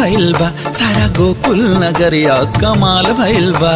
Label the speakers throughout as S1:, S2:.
S1: भइल बा, सारा गोकुल नगरिया कमाल भइल बा।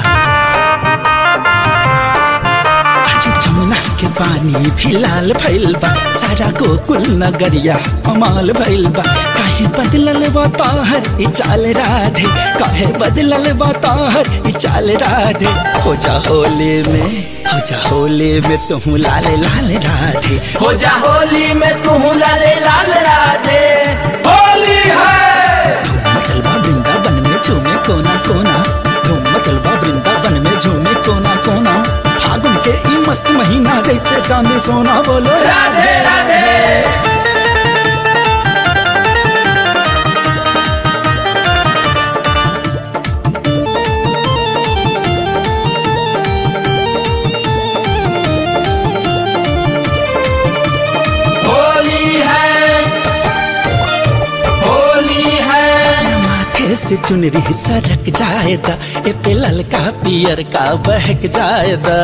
S1: जमुना के पानी भी लाल भइल बा, सारा गोकुल नगरिया कमाल भइल बा। काहे बदलल बा ताहर ई चाल राधे, काहे बदलल बा ताहर ई चाल राधे। हो जा होली में, हो जा होली में तू लाल लाल राधे,
S2: हो जा होली में तू लाल लाल राधे। होली है
S1: धूम मचल बा वृंदावन में झूमे कोना कोना, धूम मचल बा वृंदावन में झूमे कोना कोना। फागुन के ई मस्त महीना जैसे चांदी सोना, बोलो
S2: राधे राधे।
S1: से चुनरी सरक जाएदा, ए पे ललका पियर का बहक जाएदा।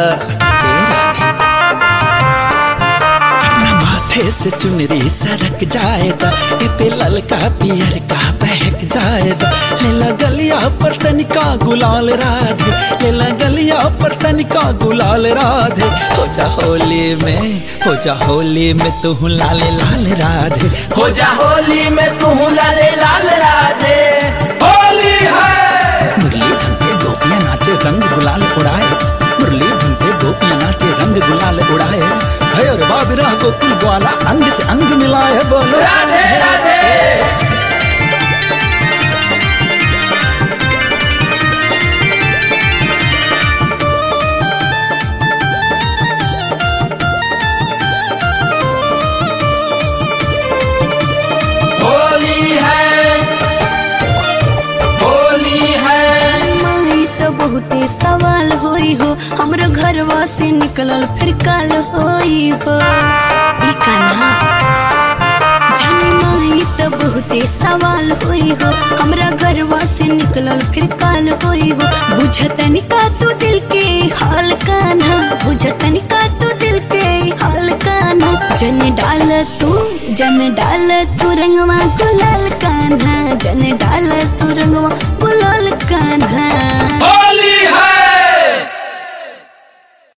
S1: अपना माथे से चुनरी सरक जाएदा, ए पे ललका पियर का बहक जाएदा। लेला गलिया पर तनिका गुलाल राधे, लेला गलिया पर तनिका गुलाल राधे। हो जा होली में, हो जा होली में तू लाल लाल राधे,
S2: हो जा होली में तू लाल लाल राधे। होली है
S1: मुरलीधर पे गोपियां नाचे रंग गुलाल उड़ाए, मुरलीधर पे गोपियां नाचे रंग गुलाल उड़ाए। भैर बाबरा गोकुल ग्वाला अंग से अंग मिलाए, बोलो
S2: राधे राधे।
S3: बहुते सवाल होई हो, हमरो घरवा से निकलल फिर काल होई हो। जानी माई तो बहुते सवाल होई हो, हमरा घरवा से निकलल फिर काल होई हो। बुझतनी का तू दिल के हाल कान्हा, बुझतनी का तू दिल के हाल कान्हा। जन डाल तू रंगवा गुलाल कान्हा, जन डाल तू रंगवा गुलाल कान्हा।